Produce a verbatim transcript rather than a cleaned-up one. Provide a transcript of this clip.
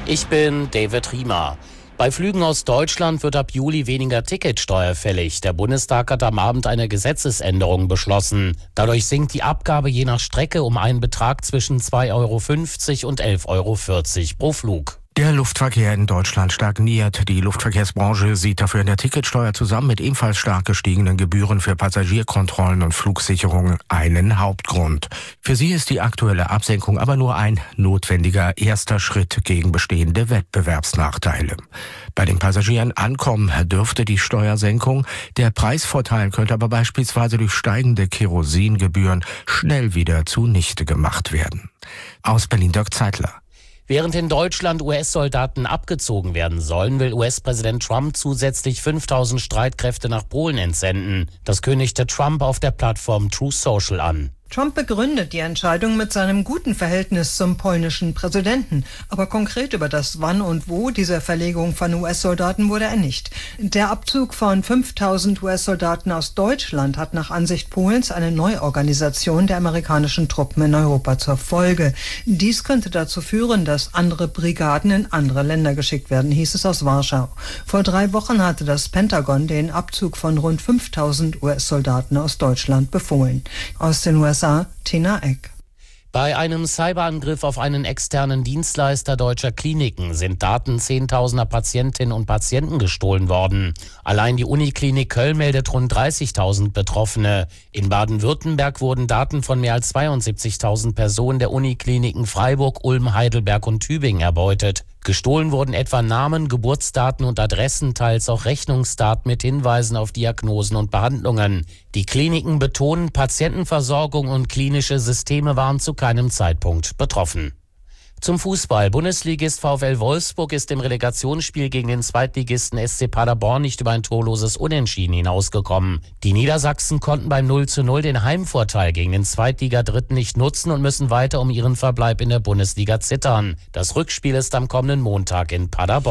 Ich bin David Riemer. Bei Flügen aus Deutschland wird ab Juli weniger Ticketsteuer fällig. Der Bundestag hat am Abend eine Gesetzesänderung beschlossen. Dadurch sinkt die Abgabe je nach Strecke um einen Betrag zwischen zwei Euro fünfzig und elf Euro vierzig pro Flug. Der Luftverkehr in Deutschland stagniert. Die Luftverkehrsbranche sieht dafür in der Ticketsteuer zusammen mit ebenfalls stark gestiegenen Gebühren für Passagierkontrollen und Flugsicherungen einen Hauptgrund. Für sie ist die aktuelle Absenkung aber nur ein notwendiger erster Schritt gegen bestehende Wettbewerbsnachteile. Bei den Passagieren ankommen dürfte die Steuersenkung. Der Preisvorteil könnte aber beispielsweise durch steigende Kerosingebühren schnell wieder zunichte gemacht werden. Aus Berlin Dirk Zeitler. Während in Deutschland U S-Soldaten abgezogen werden sollen, will U S-Präsident Trump zusätzlich fünftausend Streitkräfte nach Polen entsenden. Das kündigte Trump auf der Plattform Truth Social an. Trump begründet die Entscheidung mit seinem guten Verhältnis zum polnischen Präsidenten. Aber konkret über das Wann und Wo dieser Verlegung von U S-Soldaten wurde er nicht. Der Abzug von fünftausend U S-Soldaten aus Deutschland hat nach Ansicht Polens eine Neuorganisation der amerikanischen Truppen in Europa zur Folge. Dies könnte dazu führen, dass andere Brigaden in andere Länder geschickt werden, hieß es aus Warschau. Vor drei Wochen hatte das Pentagon den Abzug von rund fünftausend U S-Soldaten aus Deutschland befohlen. Aus den U S A Tina Eck. Bei einem Cyberangriff auf einen externen Dienstleister deutscher Kliniken sind Daten zehntausender Patientinnen und Patienten gestohlen worden. Allein die Uniklinik Köln meldet rund dreißigtausend Betroffene. In Baden-Württemberg wurden Daten von mehr als zweiundsiebzigtausend Personen der Unikliniken Freiburg, Ulm, Heidelberg und Tübingen erbeutet. Gestohlen wurden etwa Namen, Geburtsdaten und Adressen, teils auch Rechnungsdaten mit Hinweisen auf Diagnosen und Behandlungen. Die Kliniken betonen, Patientenversorgung und klinische Systeme waren zu keinem Zeitpunkt betroffen. Zum Fußball. Bundesligist VfL Wolfsburg ist im Relegationsspiel gegen den Zweitligisten S C Paderborn nicht über ein torloses Unentschieden hinausgekommen. Die Niedersachsen konnten beim null zu null den Heimvorteil gegen den Zweitligadritten nicht nutzen und müssen weiter um ihren Verbleib in der Bundesliga zittern. Das Rückspiel ist am kommenden Montag in Paderborn.